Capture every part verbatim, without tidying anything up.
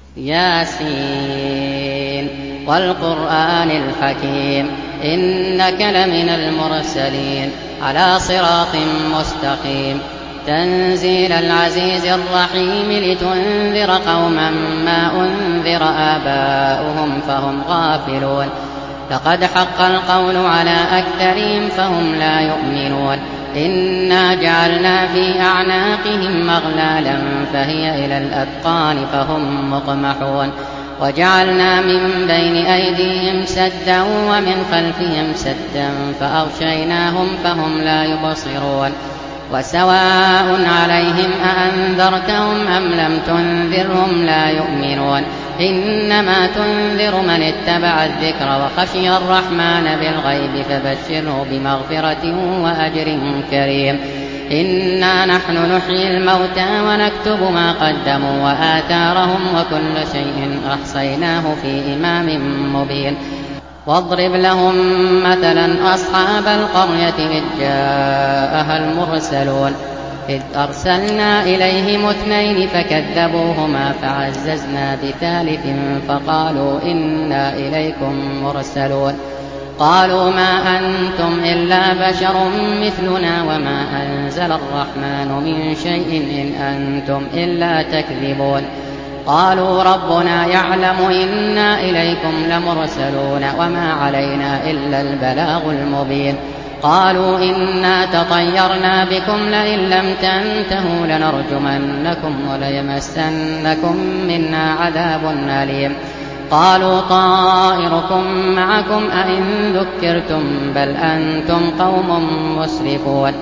ياسين والقرآن الحكيم إنك لمن المرسلين على صراط مستقيم تنزيل العزيز الرحيم لتنذر قوما ما أنذر آباؤهم فهم غافلون لقد حق القول على أكثرهم فهم لا يؤمنون إنا جعلنا في أعناقهم أغلالا فهي إلى الأذقان فهم مقمحون وجعلنا من بين أيديهم سدا ومن خلفهم سدا فأغشيناهم فهم لا يبصرون وسواء عليهم أأنذرتهم أم لم تنذرهم لا يؤمنون إنما تنذر من اتبع الذكر وخشي الرحمن بالغيب فبشره بمغفرة وأجر كريم إنا نحن نحيي الموتى ونكتب ما قدموا وآثارهم وكل شيء أحصيناه في إمام مبين واضرب لهم مثلا أصحاب القرية إذ جاءها المرسلون إذ أرسلنا إليهم اثنين فكذبوهما فعززنا بثالث فقالوا إنا إليكم مرسلون قالوا ما أنتم إلا بشر مثلنا وما أنزل الرحمن من شيء إن أنتم إلا تكذبون قالوا ربنا يعلم إنا إليكم لمرسلون وما علينا إلا البلاغ المبين قالوا إنا تطيرنا بكم لئن لم تنتهوا لنرجمنكم وليمسنكم منا عذاب أليم قالوا طائركم معكم أئن ذكرتم بل أنتم قوم مسرفون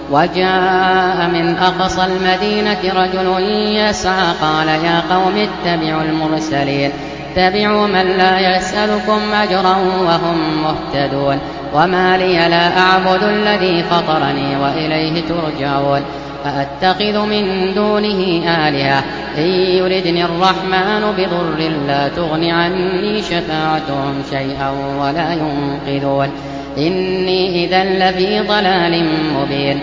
وجاء من أقصى المدينة رجل يسعى قال يا قوم اتبعوا المرسلين اتبعوا من لا يسألكم أجرا وهم مهتدون وما لي لا أعبد الذي فطرني وإليه ترجعون أأتخذ من دونه آلهة إن يردني الرحمن بضر لا تغن عني شفاعتهم شيئا ولا ينقذون إني إذا لفي ضلال مبين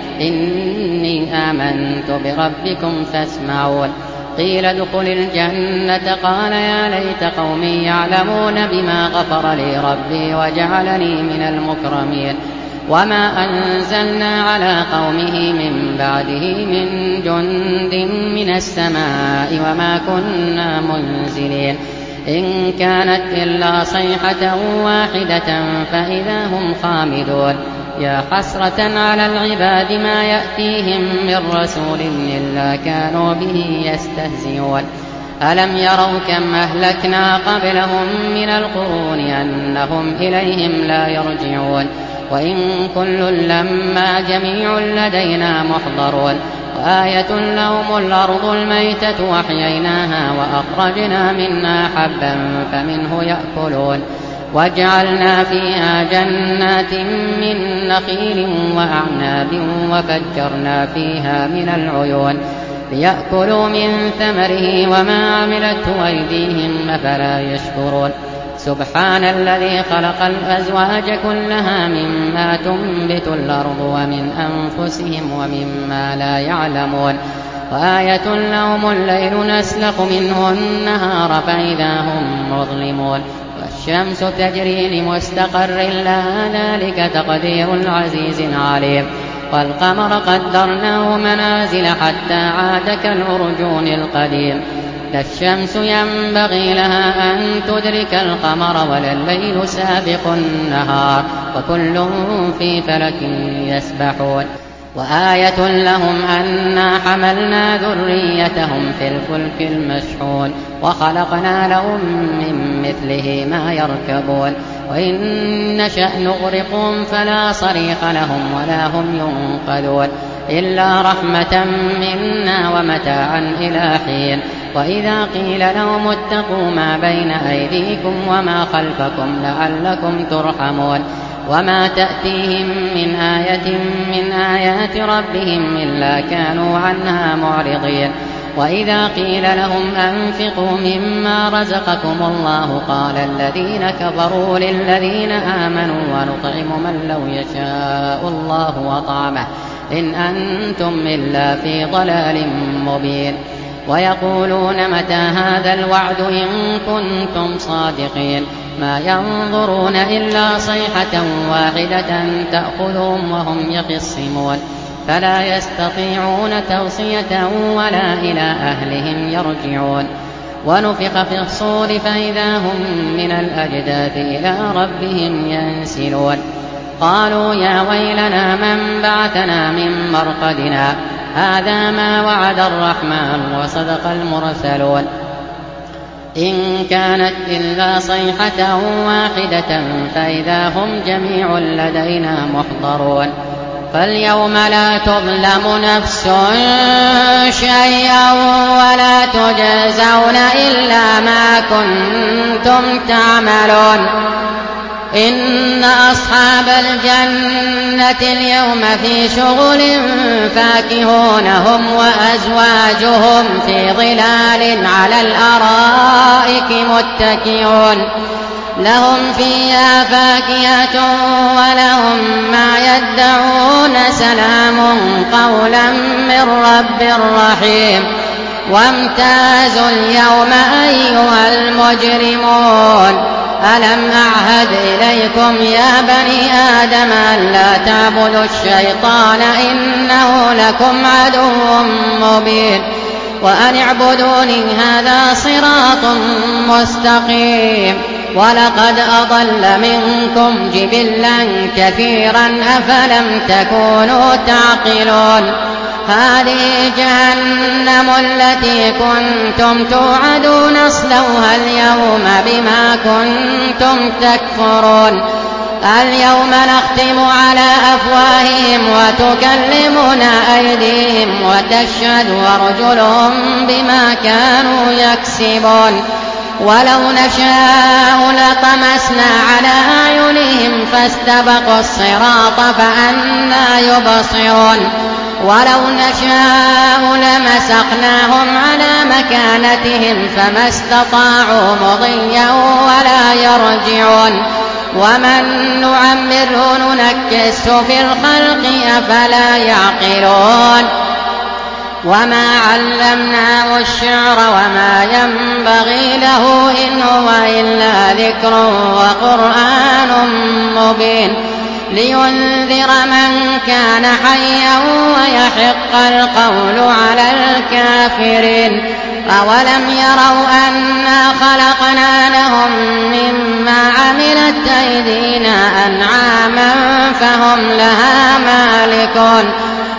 إني آمنت بربكم فاسمعون قيل ادخل الجنة قال يا ليت قومي يعلمون بما غفر لي ربي وجعلني من المكرمين وما أنزلنا على قومه من بعده من جند من السماء وما كنا منزلين إن كانت إلا صيحة واحدة فإذا هم خامدون يا حسرة على العباد ما يأتيهم من رسول إلا كانوا به يستهزئون ألم يروا كم أهلكنا قبلهم من القرون أنهم إليهم لا يرجعون وإن كل لما جميع لدينا محضرون وآية لهم الأرض الميتة وأحييناها وأخرجنا منها حبا فمنه يأكلون وجعلنا فيها جنات من نخيل وأعناب وفجرنا فيها من العيون ليأكلوا من ثمره وما عملته أيديهم أفلا يشكرون سبحان الذي خلق الأزواج كلها مما تنبت الأرض ومن أنفسهم ومما لا يعلمون وآية لهم الليل نسلخ منه النهار فإذا هم مظلمون والشمس تجري لمستقر لها ذلك تقدير العزيز العليم والقمر قدرناه منازل حتى عاد كالعرجون القديم لا الشمس ينبغي لها أن تدرك القمر ولا الليل سابق النهار وكل في فلك يسبحون وآية لهم أنا حملنا ذريتهم في الفلك المشحون وخلقنا لهم من مثله ما يركبون وإن نشأ نغرقهم فلا صريخ لهم ولا هم ينقذون إلا رحمة منا ومتاعا إلى حين وإذا قيل لهم اتقوا ما بين أيديكم وما خلفكم لعلكم ترحمون وما تأتيهم من آية من آيات ربهم إلا كانوا عنها معرضين وإذا قيل لهم أنفقوا مما رزقكم الله قال الذين كفروا للذين آمنوا ونطعم من لو يشاء الله وطعمه إن أنتم إلا في ضلال مبين ويقولون متى هذا الوعد إن كنتم صادقين ما ينظرون إلا صيحة واحدة تأخذهم وهم يخصمون فلا يستطيعون توصية ولا إلى أهلهم يرجعون ونفخ في الصور فإذا هم من الأجداث إلى ربهم ينسلون قالوا يا ويلنا من بعثنا من مرقدنا هذا ما وعد الرحمن وصدق المرسلون إن كانت إلا صيحة واحدة فإذا هم جميع لدينا محضرون فاليوم لا تظلم نفس شيئا ولا تجزون إلا ما كنتم تعملون إن أصحاب الجنة اليوم في شغل فاكهون هم وأزواجهم في ظلال على الأرائك متكئون لهم فيها فاكهة ولهم ما يدعون سلام قولا من رب رحيم وامتازوا اليوم أيها المجرمون ألم أعهد إليكم يا بني آدم أن لا تعبدوا الشيطان إنه لكم عدو مبين وأن اعبدوني هذا صراط مستقيم ولقد أضل منكم جبلا كثيرا أفلم تكونوا تعقلون هذه جهنم التي كنتم توعدون اصلوها اليوم بما كنتم تكفرون اليوم نختم على أفواههم وتكلمنا أيديهم وتشهد أرجلهم بما كانوا يكسبون ولو نشاء لطمسنا على أعينهم فاستبقوا الصراط فأنى يبصرون ولو نشاء لمسخناهم على مكانتهم فما استطاعوا مضيا ولا يرجعون ومن نعمره ننكسه في الخلق أفلا يعقلون وما علمناه الشعر وما ينبغي له إن هو إلا ذكر وقرآن مبين لينذر من كان حيا ويحق القول على الكافرين أولم يروا أنا خلقنا لهم مما عملت أيدينا أنعاما فهم لها مالكون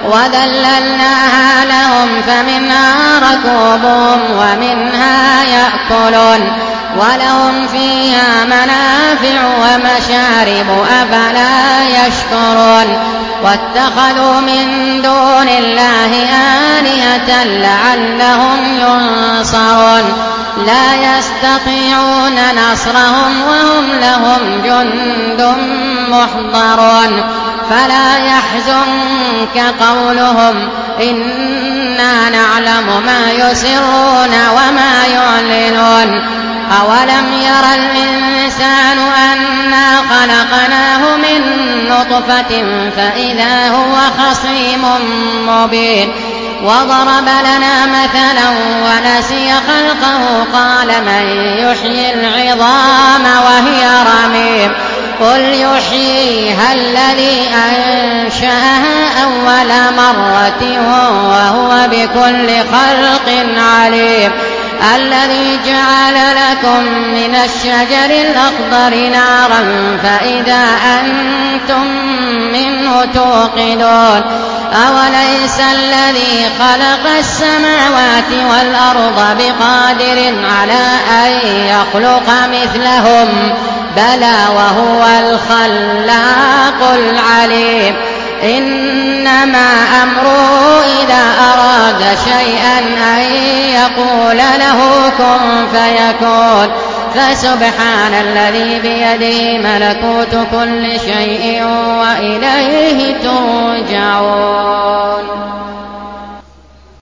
وذللناها لهم فمنها ركوبهم ومنها يأكلون ولهم فيها منافع ومشارب أفلا يشكرون واتخذوا من دون الله آلهة لعلهم ينصرون لا يستطيعون نصرهم وهم لهم جند محضرون فلا يحزنك قولهم إنا نعلم ما يسرون وما يعلنون أولم ير الإنسان أنا خلقناه من نطفة فإذا هو خصيم مبين وضرب لنا مثلا ونسي خلقه قال من يحيي العظام وهي رميم قل يحييها الذي أنشأها أول مرة وهو بكل خلق عليم الذي جعل لكم من الشجر الأخضر نارا فإذا أنتم منه توقدون أوليس الذي خلق السماوات والأرض بقادر على أن يخلق مثلهم بلى وهو الخلاق العليم إنما أمره إذا أراد شيئا أن يقول له كن فيكون فسبحان الذي بيده ملكوت كل شيء وإليه ترجعون.